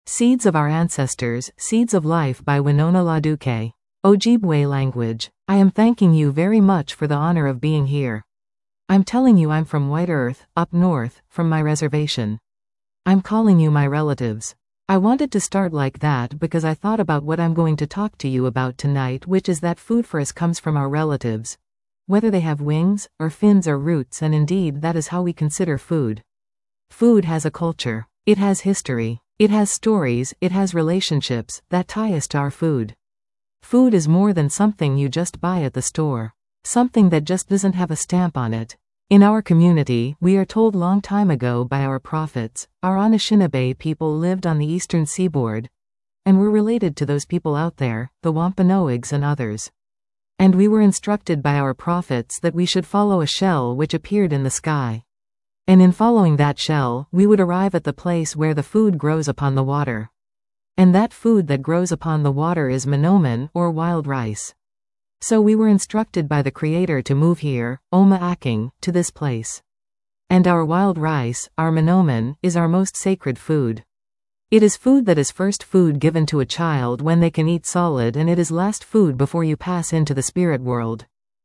Seeds of Our Ancestors, Seeds of Life by Winona LaDuke. Ojibwe language. I am thanking you very much for the honor of being here. I'm telling you I'm from White Earth, up north, from my reservation. I'm calling you my relatives. I wanted to start like that because I thought about what I'm going to talk to you about tonight, which is that food for us comes from our relatives. Whether they have wings, or fins or roots, and indeed that is how we consider food. Food has a culture. It has history. It has stories, it has relationships that tie us to our food. Food is more than something you just buy at the store. Something that just doesn't have a stamp on it. In our community, we are told long time ago by our prophets, our Anishinaabe people lived on the eastern seaboard, and were related to those people out there, the Wampanoags and others. And we were instructed by our prophets that we should follow a shell which appeared in the sky. And in following that shell, we would arrive at the place where the food grows upon the water. And that food that grows upon the water is Manoman, or wild rice. So we were instructed by the Creator to move here, Oma'aking, to this place. And our wild rice, our Manoman, is our most sacred food. It is food that is first food given to a child when they can eat solid, and it is last food before you pass into the spirit world.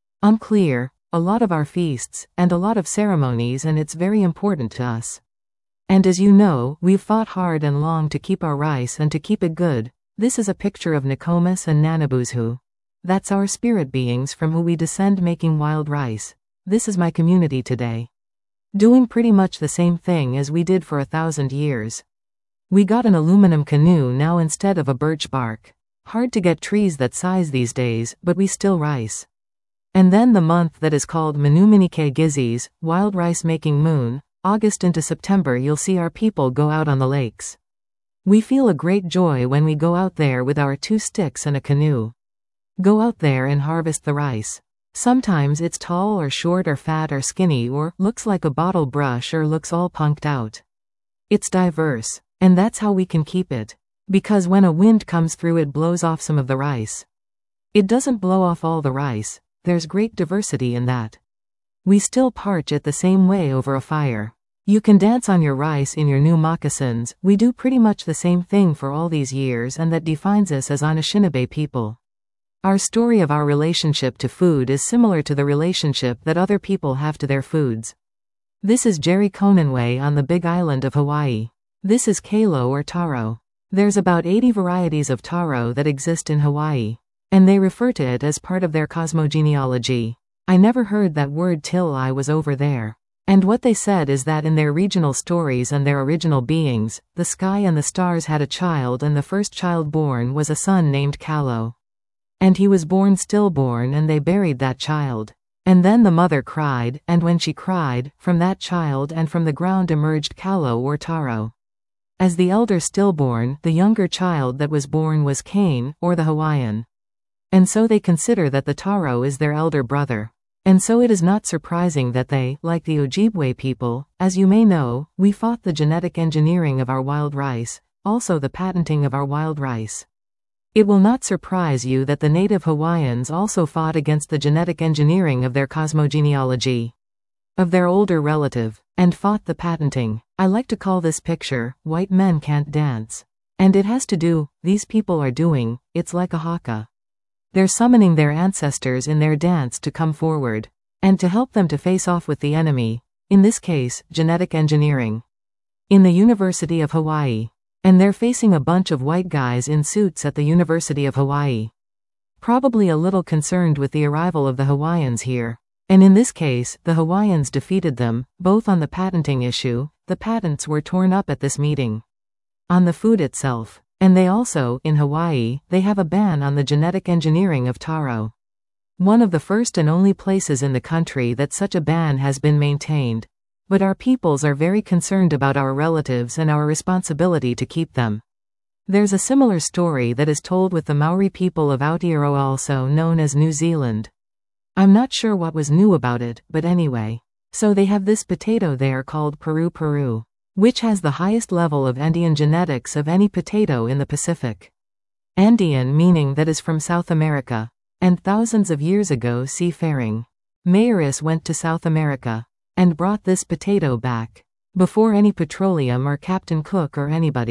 Clear. A lot of our feasts, and a lot of ceremonies, and it's very important to us. And as you know, we've fought hard and long to keep our rice and to keep it good. This is a picture of Nokomis and Nanabuzu. That's our spirit beings from who we descend making wild rice. This is my community today. Doing pretty much the same thing as we did for 1,000 years. We got an aluminum canoe now instead of a birch bark. Hard to get trees that size these days, but we still rice. And then the month that is called Manuminike Gizis, wild rice making moon, August into September, you'll see our people go out on the lakes. We feel a great joy when we go out there with our 2 sticks and a canoe. Go out there and harvest the rice. Sometimes it's tall or short or fat or skinny or looks like a bottle brush or looks all punked out. It's diverse. And that's how we can keep it. Because when a wind comes through, it blows off some of the rice. It doesn't blow off all the rice. There's great diversity in that. We still parch it the same way over a fire. You can dance on your rice in your new moccasins. We do pretty much the same thing for all these years, and that defines us as Anishinaabe people. Our story of our relationship to food is similar to the relationship that other people have to their foods. This is Jerry Conanway on the Big Island of Hawaii. This is kalo or taro. There's about 80 varieties of taro that exist in Hawaii. And they refer to it as part of their cosmogenealogy. I never heard that word till I was over there. And what they said is that in their regional stories and their original beings, the sky and the stars had a child, and the first child born was a son named Kalo. And he was born stillborn, and they buried that child. And then the mother cried, and when she cried, from that child and from the ground emerged kalo or taro. As the elder stillborn, the younger child that was born was Kane, or the Hawaiian. And so they consider that the taro is their elder brother. And so it is not surprising that they, like the Ojibwe people, as you may know, we fought the genetic engineering of our wild rice, also the patenting of our wild rice. It will not surprise you that the native Hawaiians also fought against the genetic engineering of their cosmogenealogy, of their older relative, and fought the patenting. I like to call this picture, White Men Can't Dance. And it has to do, these people are doing, it's like a haka. They're summoning their ancestors in their dance to come forward, and to help them to face off with the enemy, in this case, genetic engineering. In the University of Hawaii. And they're facing a bunch of white guys in suits at the University of Hawaii. Probably a little concerned with the arrival of the Hawaiians here. And in this case, the Hawaiians defeated them, both on the patenting issue. The patents were torn up at this meeting. On the food itself. And they also, in Hawaii, they have a ban on the genetic engineering of taro. One of the first and only places in the country that such a ban has been maintained. But our peoples are very concerned about our relatives and our responsibility to keep them. There's a similar story that is told with the Maori people of Aotearoa, also known as New Zealand. I'm not sure what was new about it, but anyway. So they have this potato there called Peru, which has the highest level of Andean genetics of any potato in the Pacific. Andean meaning that is from South America. And thousands of years ago seafaring Maoris went to South America and brought this potato back. Before any petroleum or Captain Cook or anybody.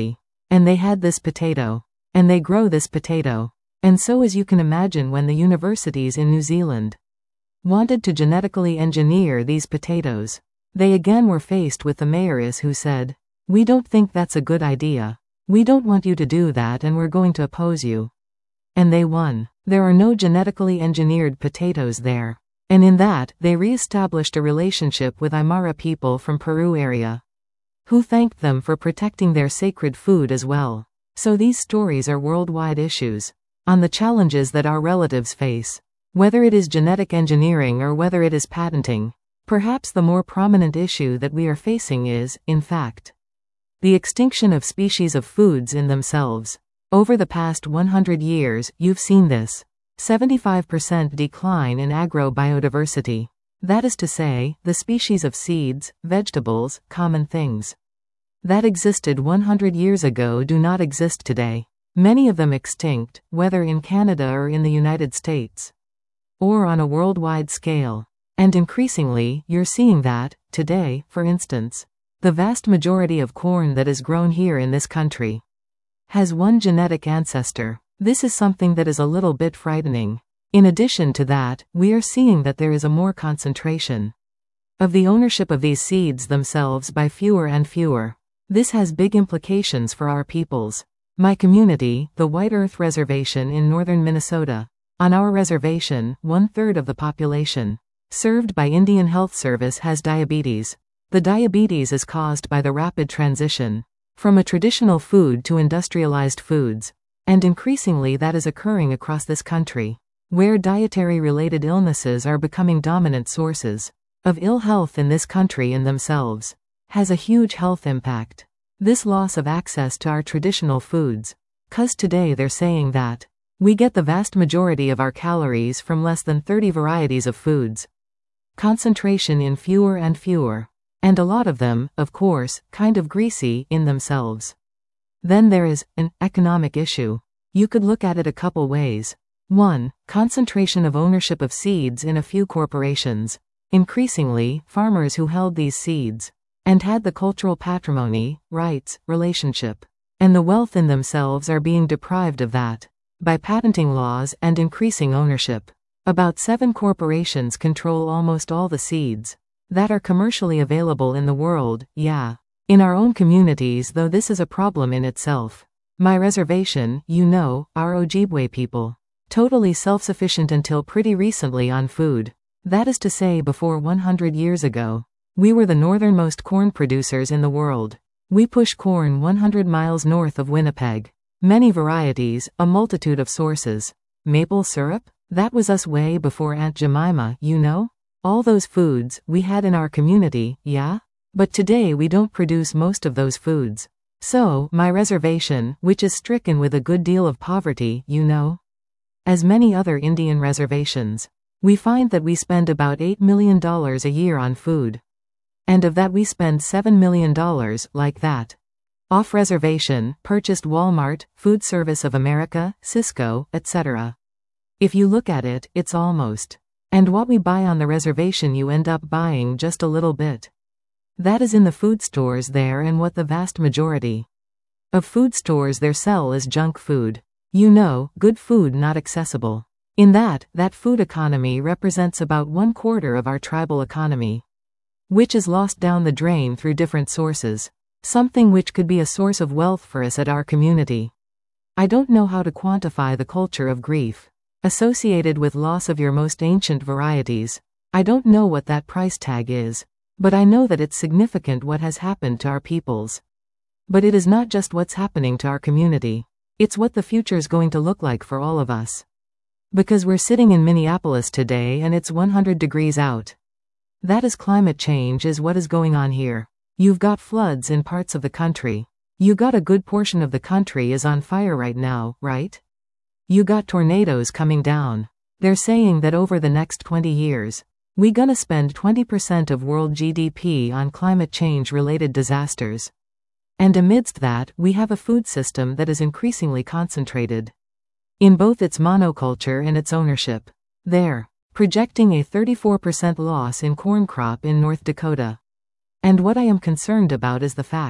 And they had this potato. And they grow this potato. And so, as you can imagine, when the universities in New Zealand wanted to genetically engineer these potatoes, they again were faced with the mayors who said, "We don't think that's a good idea. We don't want you to do that and we're going to oppose you." And they won. There are no genetically engineered potatoes there. And in that, they re-established a relationship with Aymara people from Peru area, who thanked them for protecting their sacred food as well. So these stories are worldwide issues on the challenges that our relatives face. Whether it is genetic engineering or whether it is patenting, perhaps the more prominent issue that we are facing is, in fact, the extinction of species of foods in themselves. Over the past 100 years, you've seen this 75% decline in agrobiodiversity. That is to say, the species of seeds, vegetables, common things that existed 100 years ago do not exist today. Many of them extinct, whether in Canada or in the United States, or on a worldwide scale. And increasingly, you're seeing that, today, for instance, the vast majority of corn that is grown here in this country has one genetic ancestor. This is something that is a little bit frightening. In addition to that, we are seeing that there is a more concentration of the ownership of these seeds themselves by fewer and fewer. This has big implications for our peoples. My community, the White Earth Reservation in northern Minnesota. On our reservation, 1/3 of the population served by Indian Health Service has diabetes. The diabetes is caused by the rapid transition from a traditional food to industrialized foods. And increasingly that is occurring across this country, where dietary-related illnesses are becoming dominant sources of ill health in this country in themselves. Has a huge health impact. This loss of access to our traditional foods. 'Cause today they're saying that we get the vast majority of our calories from less than 30 varieties of foods. Concentration in fewer and fewer. And a lot of them, of course, kind of greasy in themselves. Then there is an economic issue. You could look at it a couple ways. 1. Concentration of ownership of seeds in a few corporations. Increasingly, farmers who held these seeds and had the cultural patrimony, rights, relationship, and the wealth in themselves are being deprived of that by patenting laws and increasing ownership. About 7 corporations control almost all the seeds that are commercially available in the world. Yeah. In our own communities, though, this is a problem in itself. My reservation, our Ojibwe people, totally self-sufficient until pretty recently on food. That is to say, before 100 years ago, we were the northernmost corn producers in the world. We push corn 100 miles north of Winnipeg. Many varieties, a multitude of sources. Maple syrup? That was us way before Aunt Jemima, All those foods, we had in our community, yeah? But today we don't produce most of those foods. So, my reservation, which is stricken with a good deal of poverty, as many other Indian reservations, we find that we spend about $8 million a year on food. And of that we spend $7 million, like that. Off-reservation, purchased Walmart, Food Service of America, Cisco, etc. If you look at it, it's almost. And what we buy on the reservation you end up buying just a little bit. That is in the food stores there, and what the vast majority of food stores there sell is junk food. Good food not accessible. In that food economy represents about 1/4 of our tribal economy, which is lost down the drain through different sources. Something which could be a source of wealth for us at our community. I don't know how to quantify the culture of grief associated with loss of your most ancient varieties. I don't know what that price tag is. But I know that it's significant what has happened to our peoples. But it is not just what's happening to our community. It's what the future's going to look like for all of us. Because we're sitting in Minneapolis today and it's 100 degrees out. That is climate change is what is going on here. You've got floods in parts of the country. You got a good portion of the country is on fire right now, right? You got tornadoes coming down. They're saying that over the next 20 years, we gonna spend 20% of world GDP on climate change-related disasters. And amidst that, we have a food system that is increasingly concentrated in both its monoculture and its ownership. They're projecting a 34% loss in corn crop in North Dakota. And what I am concerned about is the fact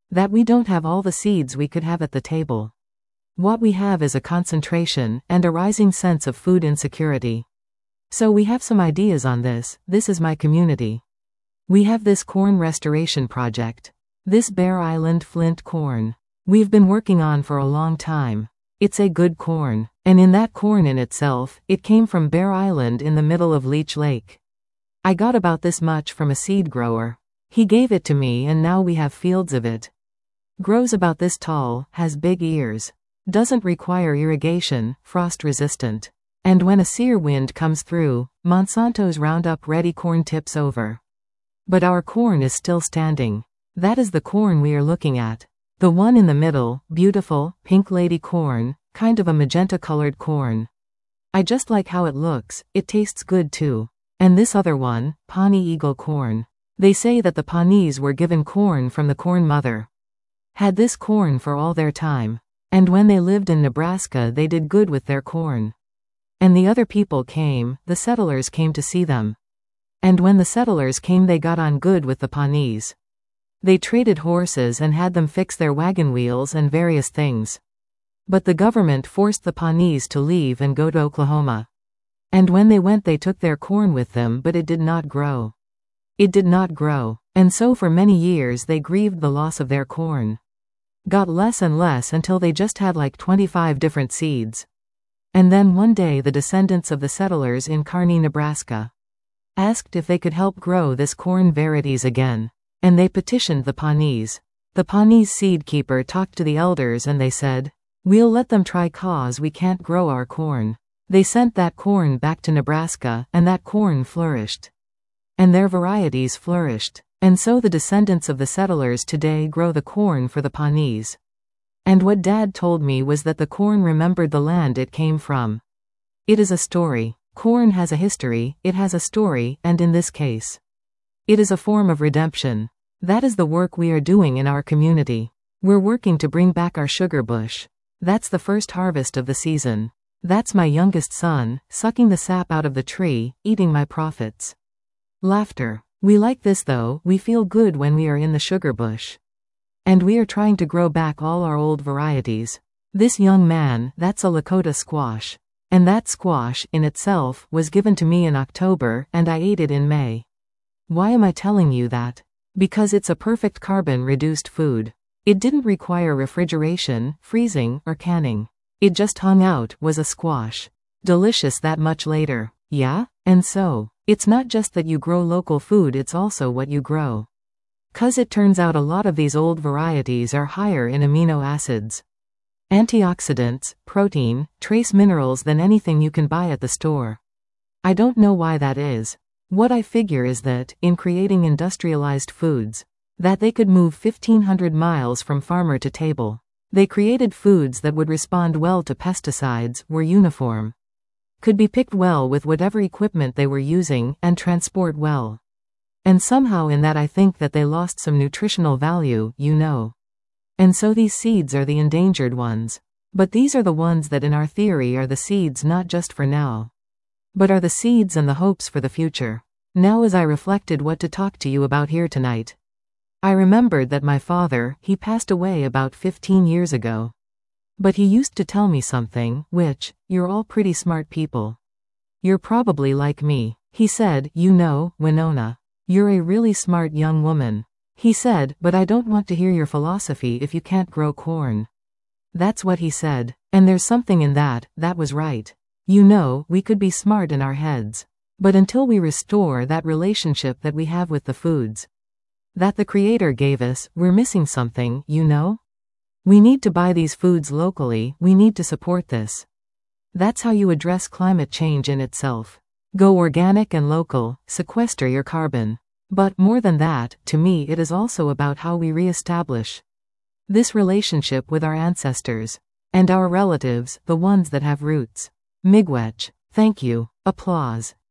That we don't have all the seeds we could have at the table. What we have is a concentration and a rising sense of food insecurity. So we have some ideas on this. This is my community. We have this corn restoration project. This Bear Island Flint corn. We've been working on for a long time. It's a good corn. And in that corn in itself, it came from Bear Island in the middle of Leech Lake. I got about this much from a seed grower. He gave it to me and now we have fields of it. Grows about this tall, has big ears. Doesn't require irrigation, frost resistant. And when a sear wind comes through, Monsanto's Roundup Ready corn tips over. But our corn is still standing. That is the corn we are looking at. The one in the middle, beautiful, pink lady corn, kind of a magenta-colored corn. I just like how it looks, it tastes good too. And this other one, Pawnee Eagle corn. They say that the Pawnees were given corn from the corn mother. Had this corn for all their time. And when they lived in Nebraska they did good with their corn. And the other people came, the settlers came to see them. And when the settlers came they got on good with the Pawnees. They traded horses and had them fix their wagon wheels and various things. But the government forced the Pawnees to leave and go to Oklahoma. And when they went they took their corn with them but it did not grow. It did not grow. And so for many years they grieved the loss of their corn. Got less and less until they just had like 25 different seeds. And then one day the descendants of the settlers in Kearney, Nebraska, asked if they could help grow this corn varieties again. And they petitioned the Pawnees. The Pawnees seed keeper talked to the elders and they said, "We'll let them try 'cause we can't grow our corn." They sent that corn back to Nebraska and that corn flourished. And their varieties flourished. And so the descendants of the settlers today grow the corn for the Pawnees. And what Dad told me was that the corn remembered the land it came from. It is a story. Corn has a history, it has a story, and in this case, it is a form of redemption. That is the work we are doing in our community. We're working to bring back our sugar bush. That's the first harvest of the season. That's my youngest son, sucking the sap out of the tree, eating my profits. Laughter. We like this though, we feel good when we are in the sugar bush. And we are trying to grow back all our old varieties. This young man, that's a Lakota squash. And that squash, in itself, was given to me in October, and I ate it in May. Why am I telling you that? Because it's a perfect carbon-reduced food. It didn't require refrigeration, freezing, or canning. It just hung out, was a squash. Delicious that much later. Yeah? And so, it's not just that you grow local food, it's also what you grow. 'Cause it turns out a lot of these old varieties are higher in amino acids, antioxidants, protein, trace minerals than anything you can buy at the store. I don't know why that is. What I figure is that, in creating industrialized foods, that they could move 1,500 miles from farmer to table. They created foods that would respond well to pesticides, were uniform, could be picked well with whatever equipment they were using, and transport well. And somehow in that I think that they lost some nutritional value, you know. And so these seeds are the endangered ones. But these are the ones that in our theory are the seeds not just for now, but are the seeds and the hopes for the future. Now as I reflected what to talk to you about here tonight, I remembered that my father, he passed away about 15 years ago. But he used to tell me something, which, you're all pretty smart people. You're probably like me. He said, you know, Winona, you're a really smart young woman. He said, but I don't want to hear your philosophy if you can't grow corn. That's what he said. And there's something in that, that was right. You know, we could be smart in our heads. But until we restore that relationship that we have with the foods that the Creator gave us, we're missing something, you know? We need to buy these foods locally, we need to support this. That's how you address climate change in itself. Go organic and local, sequester your carbon. But more than that, to me it is also about how we re-establish this relationship with our ancestors and our relatives, the ones that have roots. Miigwech. Thank you. Applause.